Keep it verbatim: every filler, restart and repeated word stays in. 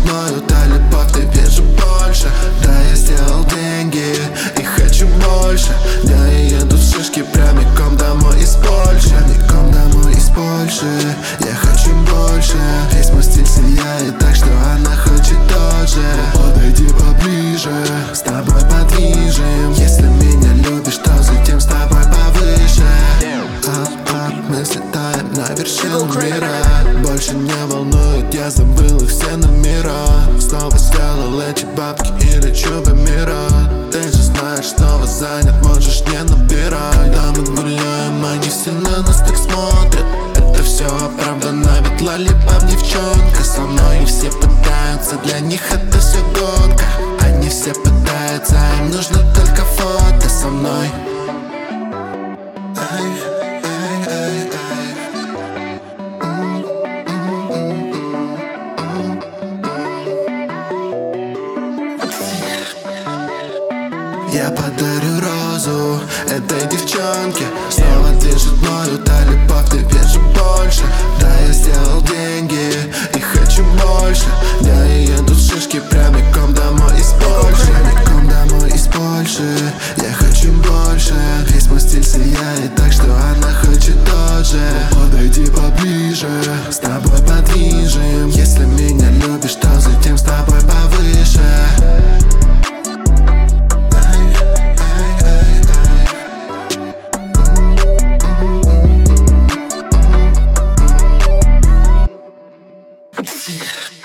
мною, та любовь теперь же больше. Да, я сделал деньги и хочу больше. Да, я еду в шишки прямиком домой из Польши. Прямиком домой из Польши. Я хочу больше. Весь мой стиль сияет, так что она хочет тоже. Подойди поближе, с тобой подвижем. Если меня любишь, то затем с тобой повыше. Ап, ап, мы взлетаем на вершину мира. Больше не волнует, я забыл их все номера. Снова сделал эти бабки и лечу по миру. Ты же знаешь, снова занят, можешь не набирать. Да, мы гуляем, они все на нас так смотрят. Это все оправдано, ведь лолипап девчонка со мной. И все пытаются, для них это все гонка. Они все пытаются, им нужно только фото со мной. Ай, ай, ай, ай. Я подарю розу этой девчонке. Снова движет мною, та любовь теперь же больше. Да, я сделал деньги и хочу больше. Да, я еду в шишки прямиком домой из Польши. Прямиком домой из Польши. Я хочу больше. Весь мой стиль сияет, так что она хочет тоже. Подойди поближе, с тобой подвижем. Если меня любишь, то затем с тобой повыше. Yeah.